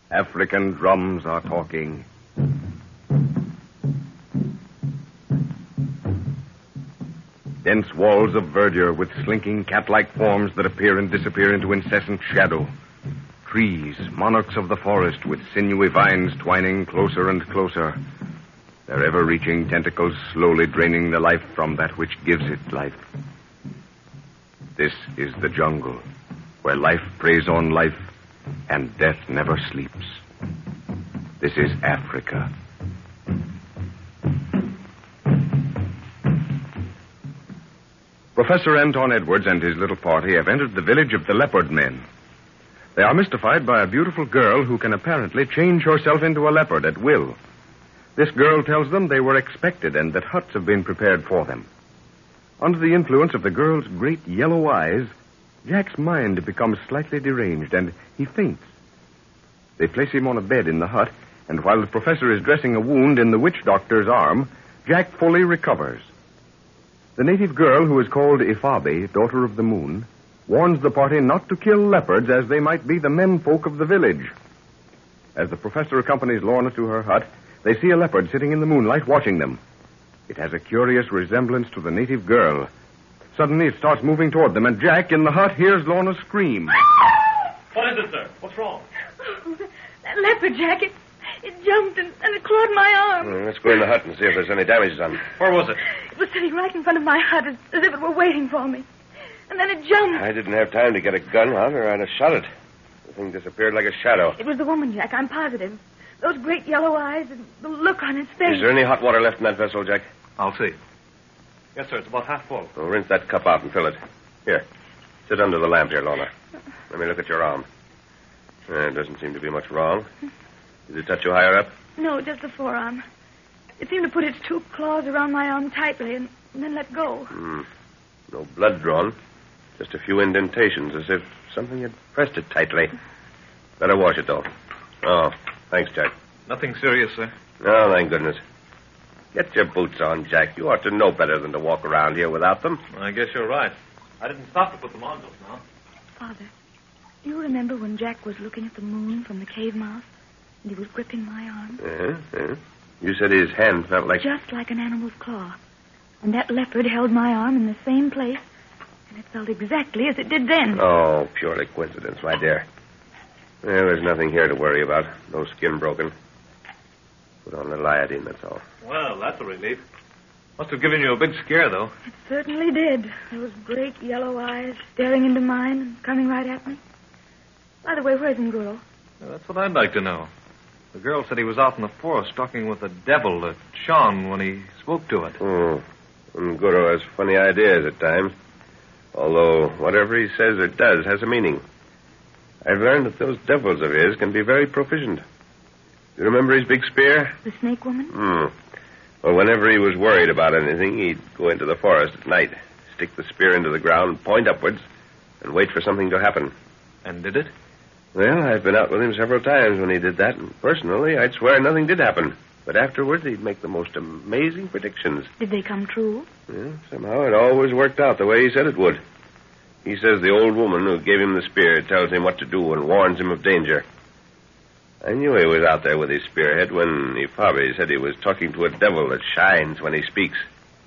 African drums are talking. Dense walls of verdure with slinking cat-like forms that appear and disappear into incessant shadow. Trees, monarchs of the forest with sinewy vines twining closer and closer. Their ever-reaching tentacles slowly draining the life from that which gives it life. This is the jungle, where life preys on life and death never sleeps. This is Africa. Professor Anton Edwards and his little party have entered the village of the Leopard Men. They are mystified by a beautiful girl who can apparently change herself into a leopard at will. This girl tells them they were expected and that huts have been prepared for them. Under the influence of the girl's great yellow eyes, Jack's mind becomes slightly deranged and he faints. They place him on a bed in the hut, and while the professor is dressing a wound in the witch doctor's arm, Jack fully recovers. The native girl, who is called Ifabe, daughter of the moon, warns the party not to kill leopards as they might be the menfolk of the village. As the professor accompanies Lorna to her hut, they see a leopard sitting in the moonlight watching them. It has a curious resemblance to the native girl. Suddenly it starts moving toward them, and Jack, in the hut, hears Lorna scream. What is it, sir? What's wrong? Oh, that leopard, Jack, it jumped and it clawed my arm. Let's go in the hut and see if there's any damage done. Where was it? It was sitting right in front of my hut as if it were waiting for me. And then it jumped. I didn't have time to get a gun out or I'd have shot it. The thing disappeared like a shadow. It was the woman, Jack, I'm positive. Those great yellow eyes and the look on his face. Is there any hot water left in that vessel, Jack? I'll see. Yes, sir, it's about half full. Well, rinse that cup out and fill it. Here, sit under the lamp here, Lorna. Let me look at your arm. There doesn't seem to be much wrong. Did it touch you higher up? No, just the forearm. It seemed to put its two claws around my arm tightly and then let go. No blood drawn. Just a few indentations, as if something had pressed it tightly. Better wash it, though. Oh, thanks, Jack. Nothing serious, sir. No, thank goodness. Get your boots on, Jack. You ought to know better than to walk around here without them. I guess you're right. I didn't stop to put them on just now. Father, do you remember when Jack was looking at the moon from the cave mouth and he was gripping my arm? You said his hand felt like... Just like an animal's claw. And that leopard held my arm in the same place, and it felt exactly as it did then. Oh, purely coincidence, my dear. There's nothing here to worry about. No skin broken. Put on the iodine, that's all. Well, that's a relief. Must have given you a big scare, though. It certainly did. Those great yellow eyes staring into mine and coming right at me. By the way, where's Nguro? Well, that's what I'd like to know. The girl said he was out in the forest talking with the devil that shone when he spoke to it. Nguro has funny ideas at times. Although whatever he says or does has a meaning. I've learned that those devils of his can be very proficient. You remember his big spear? The snake woman? Well, whenever he was worried about anything, he'd go into the forest at night, stick the spear into the ground, point upwards, and wait for something to happen. And did it? Well, I've been out with him several times when he did that, and personally, I'd swear nothing did happen. But afterwards, he'd make the most amazing predictions. Did they come true? Yeah, somehow it always worked out the way he said it would. He says the old woman who gave him the spear tells him what to do and warns him of danger. I knew he was out there with his spearhead when Ifabe said he was talking to a devil that shines when he speaks.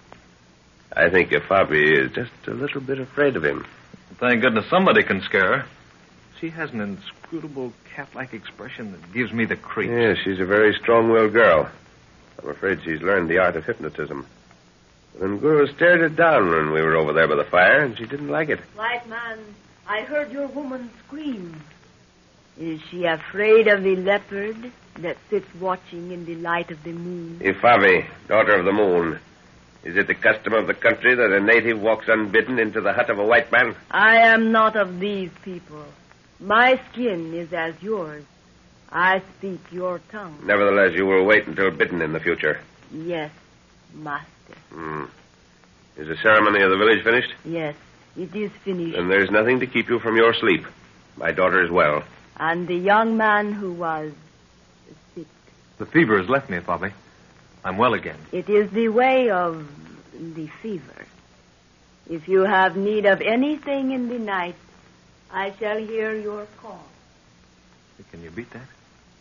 I think Ifabe is just a little bit afraid of him. Thank goodness somebody can scare her. She has an inscrutable cat-like expression that gives me the creeps. Yeah, she's a very strong-willed girl. I'm afraid she's learned the art of hypnotism. And Nguro stared her down when we were over there by the fire, and she didn't like it. White man, I heard your woman scream. Is she afraid of the leopard that sits watching in the light of the moon? Ifabe, daughter of the moon. Is it the custom of the country that a native walks unbidden into the hut of a white man? I am not of these people. My skin is as yours. I speak your tongue. Nevertheless, you will wait until bidden in the future. Yes, master. Is the ceremony of the village finished? Yes, it is finished. Then there's nothing to keep you from your sleep. My daughter is well. And the young man who was sick. The fever has left me, Bobby. I'm well again. It is the way of the fever. If you have need of anything in the night, I shall hear your call. Can you beat that?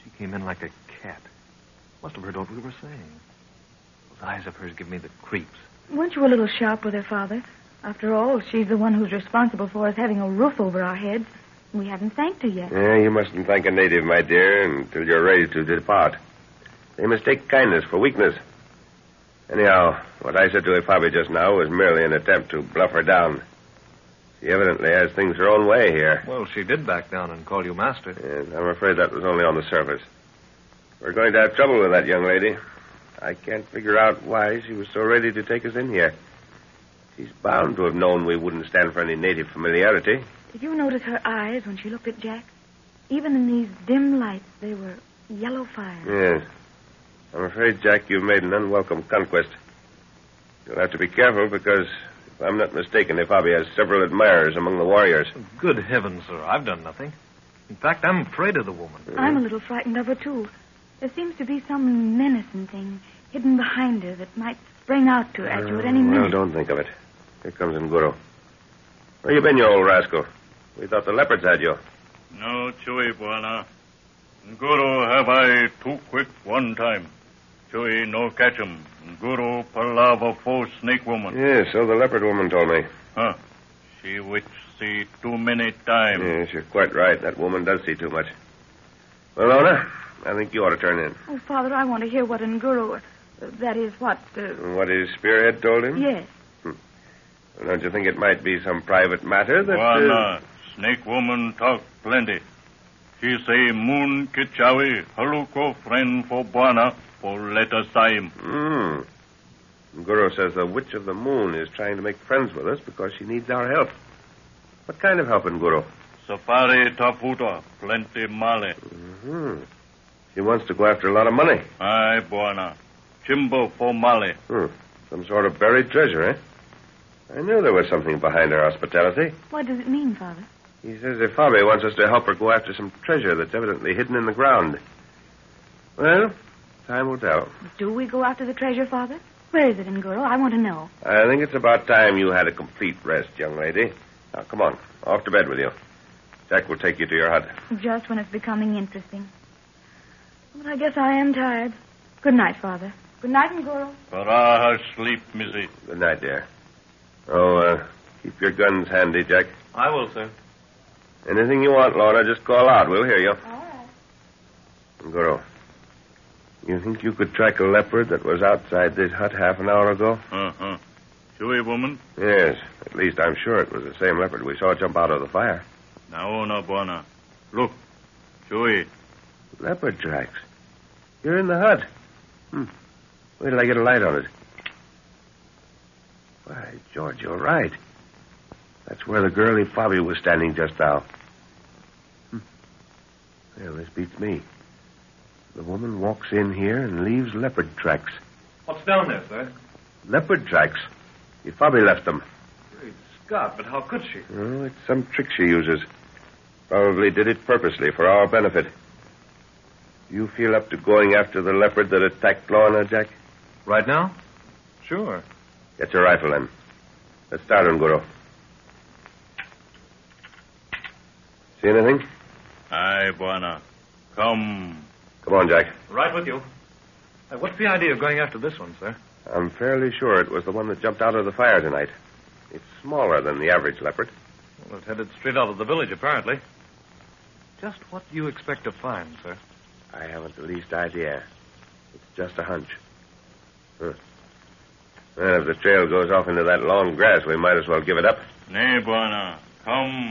She came in like a cat. Must have heard what we were saying. Those eyes of hers give me the creeps. Weren't you a little sharp with her, Father? After all, she's the one who's responsible for us having a roof over our heads. We haven't thanked her yet. Yeah, you mustn't thank a native, my dear, until you're ready to depart. They mistake kindness for weakness. Anyhow, what I said to Ifabi just now was merely an attempt to bluff her down. She evidently has things her own way here. Well, she did back down and call you master. And I'm afraid that was only on the surface. We're going to have trouble with that young lady. I can't figure out why she was so ready to take us in here. She's bound to have known we wouldn't stand for any native familiarity. Did you notice her eyes when she looked at Jack? Even in these dim lights, they were yellow fire. Yes. I'm afraid, Jack, you've made an unwelcome conquest. You'll have to be careful because, if I'm not mistaken, Ifabi has several admirers among the warriors. Good heavens, sir. I've done nothing. In fact, I'm afraid of the woman. I'm a little frightened of her, too. There seems to be some menacing thing hidden behind her that might spring out at you at any minute. Well, don't think of it. Here comes Nguru. Where you been, you old rascal? We thought the leopards had you. No, Chewy, Buana. Nguru have I too quick one time. Chewy no catch him. Nguru palava four snake woman. Yes, so the leopard woman told me. Huh. She which see too many time. Yes, you're quite right. That woman does see too much. Well, Lona, I think you ought to turn in. Oh, Father, I want to hear what Nguru... that is, what... What his spearhead told him? Yes. Well, don't you think it might be some private matter that... Buana, snake woman talk plenty. She say moon kichawi haluko friend for Buana for letter time. Nguru says the Witch of the Moon is trying to make friends with us because she needs our help. What kind of help, Nguru? Safari taputa, plenty male. She wants to go after a lot of money. Aye, Buana. Chimbo for male. Some sort of buried treasure, eh? I knew there was something behind her hospitality. What does it mean, Father? He says Ifabi wants us to help her go after some treasure that's evidently hidden in the ground. Well, time will tell. Do we go after the treasure, Father? Where is it, Nguru? I want to know. I think it's about time you had a complete rest, young lady. Now, come on. Off to bed with you. Jack will take you to your hut. Just when it's becoming interesting. But I guess I am tired. Good night, Father. Good night, Nguru. Para sleep, Missy. Good night, dear. Oh, keep your guns handy, Jack. I will, sir. Anything you want, Lorna, just call out. We'll hear you. All right. Nguru, you think you could track a leopard that was outside this hut half an hour ago? Chewy woman? Yes. At least I'm sure it was the same leopard we saw jump out of the fire. Naona, Buana. Look. Chewy. Leopard tracks. You're in the hut. Wait till I get a light on it. Why, George, you're right. That's where the girl Ifabi was standing just now. Well, this beats me. The woman walks in here and leaves leopard tracks. What's down there, sir? Leopard tracks? Ifabi left them. Great Scott, but how could she? Oh, it's some trick she uses. Probably did it purposely for our benefit. Do you feel up to going after the leopard that attacked Lorna, Jack? Right now? Sure. Get your rifle, then. Let's start, Nguru. See anything? Aye, Buana. Come. Come on, Jack. Right with you. What's the idea of going after this one, sir? I'm fairly sure it was the one that jumped out of the fire tonight. It's smaller than the average leopard. Well, it's headed straight out of the village, apparently. Just what do you expect to find, sir? I haven't the least idea. It's just a hunch. Well, if the trail goes off into that long grass, we might as well give it up. Nay, Buana. Come.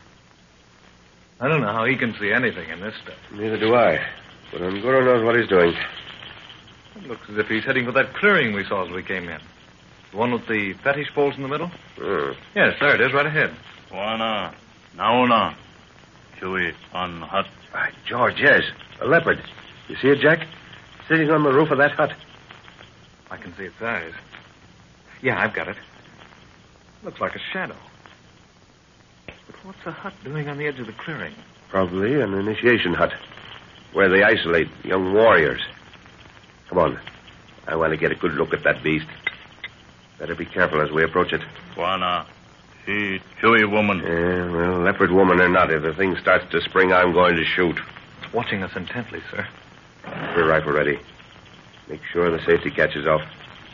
I don't know how he can see anything in this stuff. Neither do I. But Nguru knows what he's doing. It looks as if he's heading for that clearing we saw as we came in. The one with the fetish poles in the middle? Yes, there it is, right ahead. Buana. Naona. Chewy on hut. By George, yes. A leopard. You see it, Jack? Sitting on the roof of that hut. I can see its eyes. Yeah, I've got it. Looks like a shadow. But what's a hut doing on the edge of the clearing? Probably an initiation hut, where they isolate young warriors. Come on. I want to get a good look at that beast. Better be careful as we approach it. Buana. She Chewy woman. Yeah, well, leopard woman or not, if the thing starts to spring, I'm going to shoot. It's watching us intently, sir. Your rifle ready. Make sure the safety catch is off.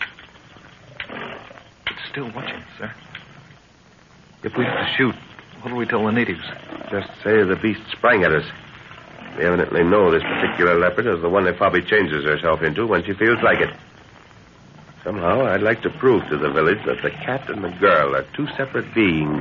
It's still watching, sir. If we have to shoot, what do we tell the natives? Just say the beast sprang at us. They evidently know this particular leopard is the one that probably changes herself into when she feels like it. Somehow, I'd like to prove to the village that the cat and the girl are two separate beings.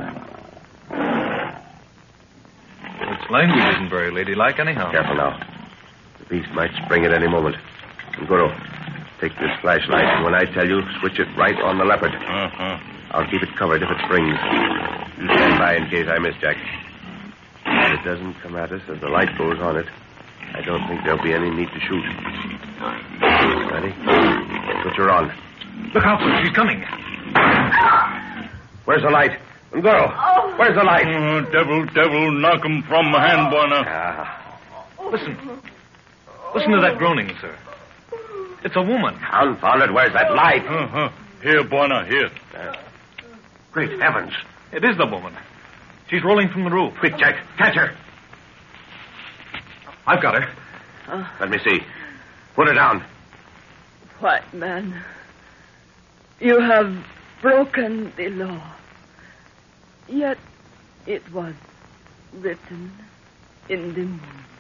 Its language isn't very ladylike anyhow. Careful now. The beast might spring at any moment. Nguru, take this flashlight, and when I tell you, switch it right on the leopard. I'll keep it covered if it springs. You stand by in case I miss, Jack. If it doesn't come at us as the light goes on it, I don't think there'll be any need to shoot. Ready? Switch her on. Look out, sir. She's coming. Where's the light? Nguru, where's the light? Devil, knock him from the hand, Buana. Listen. Listen to that groaning, sir. It's a woman. Confound it, where's that light? Here, Buana, here. Great heavens. It is the woman. She's rolling from the roof. Quick, Jack, catch her. I've got her. Let me see. Put her down. White man, you have broken the law. Yet it was written in the moon.